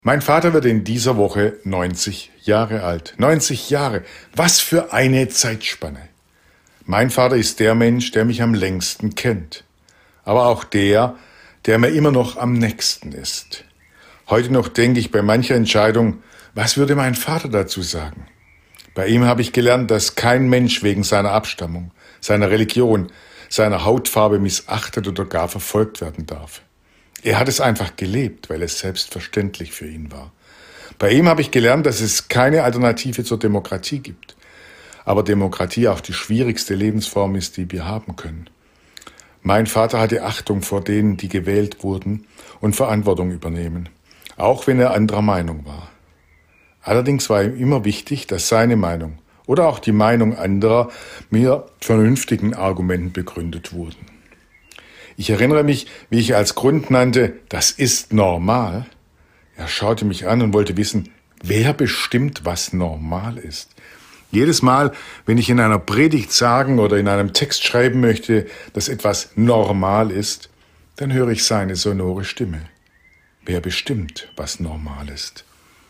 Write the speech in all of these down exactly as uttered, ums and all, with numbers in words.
Mein Vater wird in dieser Woche neunzig Jahre alt. neunzig Jahre. Was für eine Zeitspanne. Mein Vater ist der Mensch, der mich am längsten kennt. Aber auch der, der mir immer noch am nächsten ist. Heute noch denke ich bei mancher Entscheidung, was würde mein Vater dazu sagen? Bei ihm habe ich gelernt, dass kein Mensch wegen seiner Abstammung, seiner Religion, seiner Hautfarbe missachtet oder gar verfolgt werden darf. Er hat es einfach gelebt, weil es selbstverständlich für ihn war. Bei ihm habe ich gelernt, dass es keine Alternative zur Demokratie gibt. Aber Demokratie auch die schwierigste Lebensform ist, die wir haben können. Mein Vater hatte Achtung vor denen, die gewählt wurden und Verantwortung übernehmen, auch wenn er anderer Meinung war. Allerdings war ihm immer wichtig, dass seine Meinung oder auch die Meinung anderer mit vernünftigen Argumenten begründet wurden. Ich erinnere mich, wie ich als Grund nannte, das ist normal. Er schaute mich an und wollte wissen, wer bestimmt, was normal ist. Jedes Mal, wenn ich in einer Predigt sagen oder in einem Text schreiben möchte, dass etwas normal ist, dann höre ich seine sonore Stimme. Wer bestimmt, was normal ist?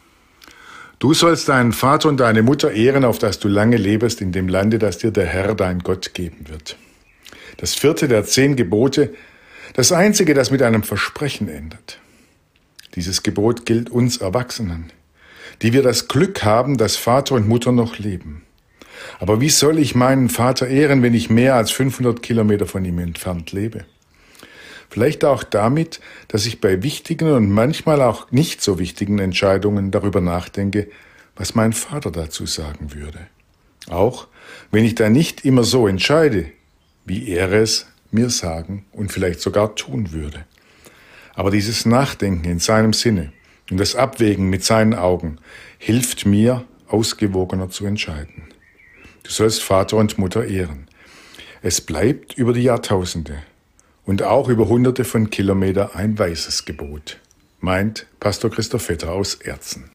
Du sollst deinen Vater und deine Mutter ehren, auf dass du lange lebst in dem Lande, das dir der Herr, dein Gott, geben wird. Das vierte der zehn Gebote, das einzige, das mit einem Versprechen endet. Dieses Gebot gilt uns Erwachsenen, die wir das Glück haben, dass Vater und Mutter noch leben. Aber wie soll ich meinen Vater ehren, wenn ich mehr als fünfhundert Kilometer von ihm entfernt lebe? Vielleicht auch damit, dass ich bei wichtigen und manchmal auch nicht so wichtigen Entscheidungen darüber nachdenke, was mein Vater dazu sagen würde. Auch wenn ich da nicht immer so entscheide, wie er es mir sagen und vielleicht sogar tun würde. Aber dieses Nachdenken in seinem Sinne und das Abwägen mit seinen Augen hilft mir, ausgewogener zu entscheiden. Du sollst Vater und Mutter ehren. Es bleibt über die Jahrtausende und auch über hunderte von Kilometern ein weißes Gebot, meint Pastor Christoph Vetter aus Erzen.